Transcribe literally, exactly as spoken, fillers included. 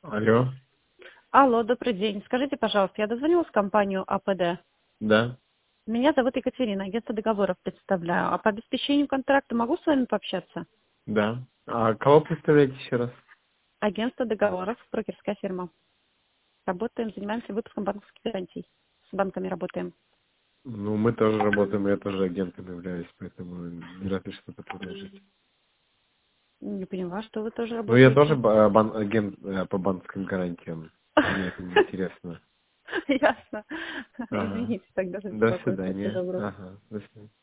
Алло. Алло, добрый день. Скажите, пожалуйста, я дозвонилась в компанию АПД. Да, Меня зовут Екатерина, агентство договоров представляю. А по обеспечению контракта могу с вами пообщаться? да. А кого представляете еще раз? Агентство договоров, брокерская фирма. Работаем, занимаемся выпуском банковских гарантий. С банками работаем. Ну, мы тоже работаем, я тоже агентом являюсь, поэтому не разве что-то предложить. Не поняла, что вы тоже Ну, я тоже работаете. ба- бан- агент э, по банковским гарантиям. Мне это не интересно. Ясно. Ага. Извините тогда за До беспокойство. Всего свидания. доброго. Ага, до свидания.